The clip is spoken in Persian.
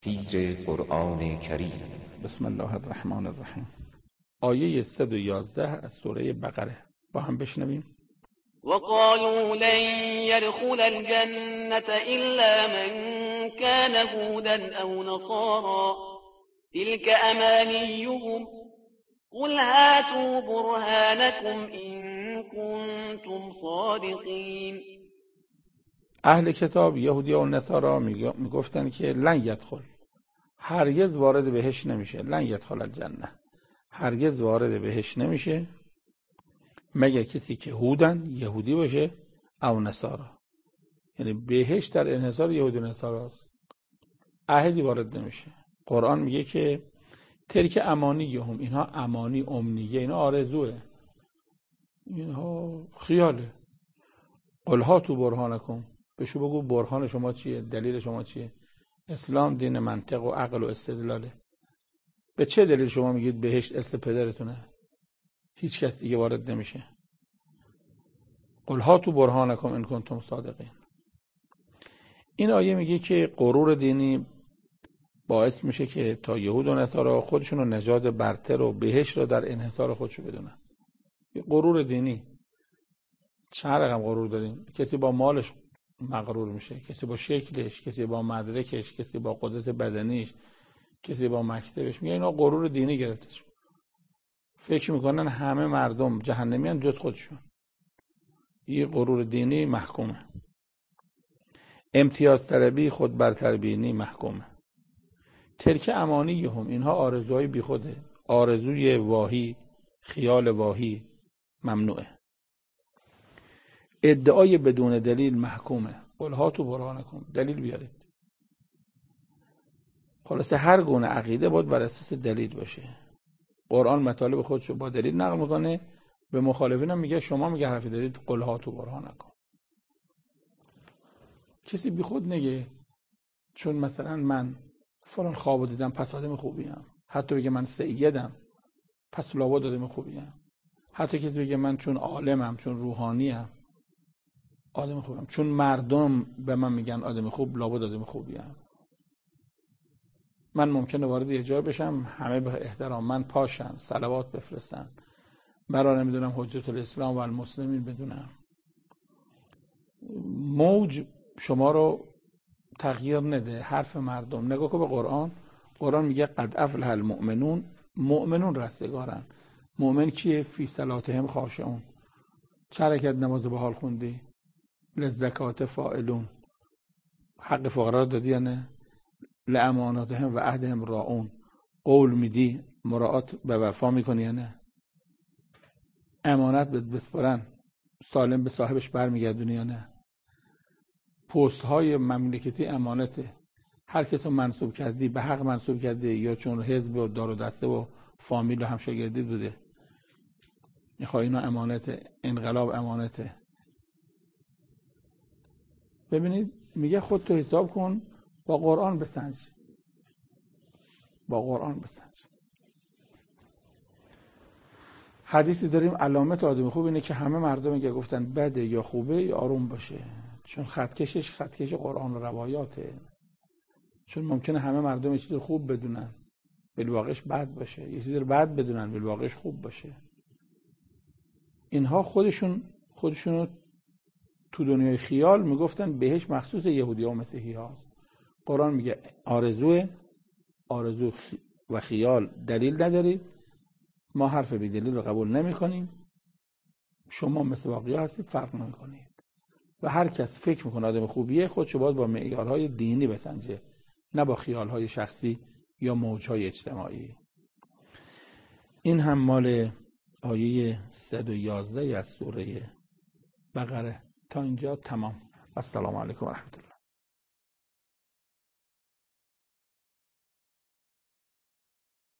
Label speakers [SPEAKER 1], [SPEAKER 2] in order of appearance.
[SPEAKER 1] تفسیر قرآن کریم.
[SPEAKER 2] بسم الله الرحمن الرحیم. آیه 111 از سوره بقره با هم بشنویم.
[SPEAKER 3] وقالوا لن يدخل الجنة إلا من كان هودا أو نصارى تلك أمانيهم قل هاتوا برهانكم إن كنتم صادقين.
[SPEAKER 2] اهل کتاب یهودی و نصارا میگفتن که لن یدخل، هرگز وارد بهشت نمیشه. لن یدخل الجنه، هرگز وارد بهشت نمیشه مگر کسی که هودن، یهودی باشه، او نصارا. یعنی بهشت در انحصار یهودی و نصارا است، احدی وارد نمیشه. قرآن میگه که تلک امانیهم، اینها امانی، امنیه، اینا آرزوه، اینها خیاله. قل هاتوا برهانکم، بهشو بگو برهان شما چیه، دلیل شما چیه. اسلام دین منطق و عقل و استدلاله. به چه دلیل شما میگید بهشت اصل پدرتونه، هیچ کس دیگه وارد نمیشه؟ قل هاتوا برهانکم ان کنتم صادقین. این آیه میگه که غرور دینی باعث میشه که تا یهود و نصارا خودشون رو نژاد برتر و بهشت رو در انحصار خودشون بدونن. غرور دینی. چند رقم غرور داریم. کسی با مالش مغرور میشه، کسی با شکلش، کسی با مدرکش، کسی با قدرت بدنیش، کسی با مکتبش. میگه اینا غرور دینی گرفتش. فکر میکنن همه مردم جهنمیان جز خودشون. این غرور دینی محکومه. امتیاز طلبی، خود برتر بینی محکومه. تلک امانیهم، اینها آرزوهای بیخوده، آرزوی واهی، خیال واهی ممنوعه. ادعای بدون دلیل محکومه. قل هاتوا برهانکم، دلیل بیارید. خلاصه هر گونه عقیده باید بر اساس دلیل باشه. قرآن مطالب خودشو با دلیل نقل میکنه، به مخالفین هم میگه شما میگه حرفی دارید، قل هاتوا برهانکم. کسی بی خود نگه چون مثلا من فلان خوابو دیدم پس آدم خوبیم، حتی بگه من سیدم پس لابد آدم خوبیم، حتی کسی بگه من چون عالمم، چون روحانیم آدم خوبم، چون مردم به من میگن آدم خوب لابد آدم خوبیم. من ممکنه وارد یه جای بشم همه به احترام من پاشن، صلوات بفرستن، مرا نمیدونم حجت الاسلام و المسلمین بدونم. موج شما رو تغییر نده. حرف مردم نگاه که به قرآن میگه قد افلح المؤمنون، مؤمنون رستگارن. مؤمن کیه؟ فی صلاتهم خاشعون. چه رکعت نماز به حال خوندی؟ للزکات فاعلون. حق فقرا رو دادی یا نه؟ لاماناتهم و عهدهم راعون. قول میدی، مراعات به وفا میکنی یا نه؟ امانت بسپرن، سالم به صاحبش برمیگردونی یا نه؟ پست های مملکتی امانته. هر کس رو منصوب کردی به حق منصوب کردی یا چون حزب و دار و دسته و فامیل و همشاگردی بوده میخوای اینا امانته. انقلاب امانته. ببینید میگه خود تو حساب کن، با قرآن بسنج، با قرآن بسنج. حدیثی داریم علامت آدم خوب اینه که همه مردم که گفتن بده یا خوبه یا آروم باشه، چون خطکش قرآن و روایاته. چون ممکنه همه مردم یه چیز خوب بدونن بالواقعش بد باشه، یه چیز رو بد بدونن بالواقعش خوب باشه. اینها خودشون تو دنیای خیال میگفتن بهش مخصوص یهودی و مسیحی هاست. قرآن میگه آرزو و خیال دلیل ندارید، ما حرف بی دلیل رو قبول نمی کنیم، شما مثل باقی‌ها هستید، فرق نمی کنید. و هر کس فکر میکنه آدم خوبیه خودشو باید با معیارهای دینی بسنجه، نه با خیالهای شخصی یا موجهای اجتماعی. این هم مال آیه 111 از سوره بقره. تا اینجا تمام. السلام علیکم و رحمت الله.